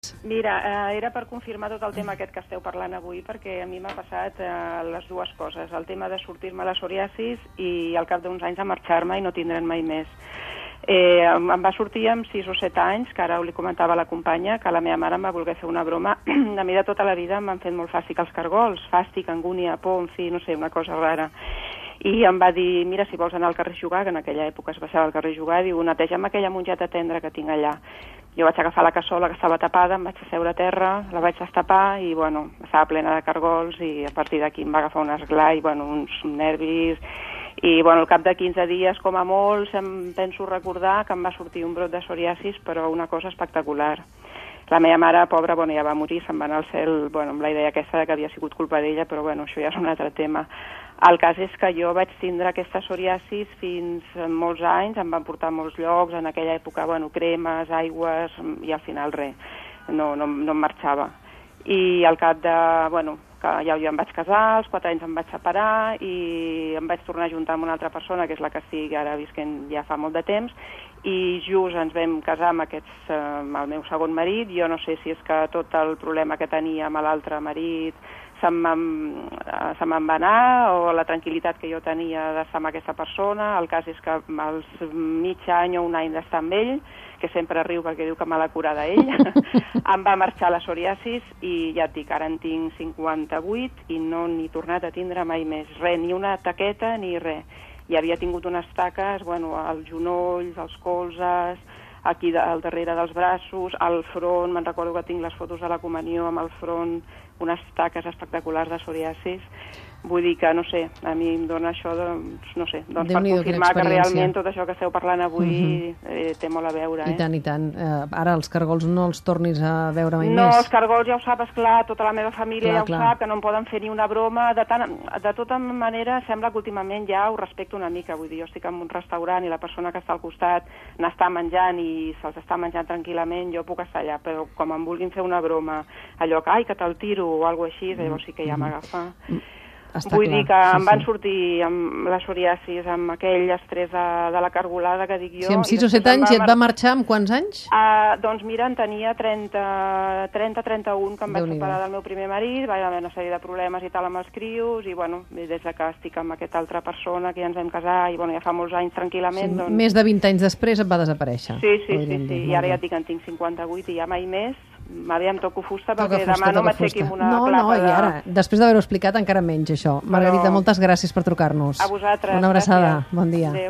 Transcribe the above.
Mira, era per confirmar tot el tema aquest que esteu parlant avui, perquè a mi m'ha passat les dues coses, el tema de sortir-me la psoriasis i al cap d'uns anys de marxar-me i no tindre'n mai més. Em va sortir amb 6 o 7 anys, que ara li comentava a la companya, que la meva mare em va voler fer una broma. A mi de tota la vida m'han fet molt fàstic els cargols, fàstic, angúnia, por, en fi, no sé, una cosa rara. I em va dir, mira, si vols anar al carrer Jugar, que en aquella època es baixava al carrer Jugar, diu, neteja'm aquella mongeta tendra que tinc allà. Jo vaig agafar la cassola que estava tapada, em vaig asseure a terra, la vaig destapar i, bueno, estava plena de cargols i a partir d'aquí em va agafar un esglai, bueno, uns nervis. I, bueno, al cap de 15 dies, com a molts, em penso recordar que em va sortir un brot de psoriasis, però una cosa espectacular. La meva mare, pobra, bueno, ja va morir, se'n va anar al cel, bueno, amb la idea aquesta que havia sigut culpa d'ella, però, bueno, això ja és un altre tema. El cas és que jo vaig tindre aquesta psoriasis fins molts anys, em van portar a molts llocs, en aquella època, bueno, cremes, aigües, i al final res, no em marxava. I al cap de, bueno, que ja em vaig casar, als 4 anys em vaig separar i em vaig tornar a juntar amb una altra persona, que és la que estic ara visquent ja fa molt de temps, i just ens vam casar amb el meu segon marit. Jo no sé si és que tot el problema que tenia amb l'altre marit se me'n va anar, o la tranquil·litat que jo tenia d'estar amb aquesta persona. El cas és que als mig any o un any d'estar amb ell, que sempre riu perquè diu que me l'ha curada ell, em va marxar la psoriasis i ja et dic, ara en tinc 58 i no n'he tornat a tindre mai més. Res, ni una taqueta ni res. I havia tingut unes taques, bueno, als genolls, als colzes, aquí al darrere dels braços, al front, me'n recordo que tinc les fotos de la comunió amb el front, unes taques espectaculars de psoriasis. Vull dir que, no sé, a mi em dona això, doncs, no sé, doncs per confirmar que realment tot això que esteu parlant avui té molt a veure. I tant, i tant. Ara els cargols no els tornis a veure mai més? No, els cargols ja ho sap, esclar, tota la meva família ja ho sap, que no em poden fer ni una broma. De tota manera, sembla que últimament ja ho respecto una mica. Vull dir, jo estic en un restaurant i la persona que està al costat n'està menjant i se'ls està menjant tranquil·lament, jo puc estar allà, però com em vulguin fer una broma, allò que, ai, que te'l tiro o alguna cosa així, llavors sí que ja m'agafa. Vull dir que em van sortir amb la psoriasis, amb aquell estrès de la cargolada que dic jo. Si amb 6 o 7 anys i et va marxar, amb quants anys? Doncs mira, en tenia 30-31, que em vaig separar del meu primer marit, vaig haver una sèrie de problemes i tal amb els crios, i bueno, des que estic amb aquesta altra persona, que ja ens vam casar, i bueno, ja fa molts anys tranquil·lament. Més de 20 anys després et va desaparèixer. Sí, i ara ja et dic que en tinc 58 i ja mai més. M'aviam toco fusta perquè demà no m'aixequi amb una clapa i ara, després d'haver-ho explicat, encara menys això. Margarita, moltes gràcies per trucar-nos. A vosaltres. Una abraçada, bon dia.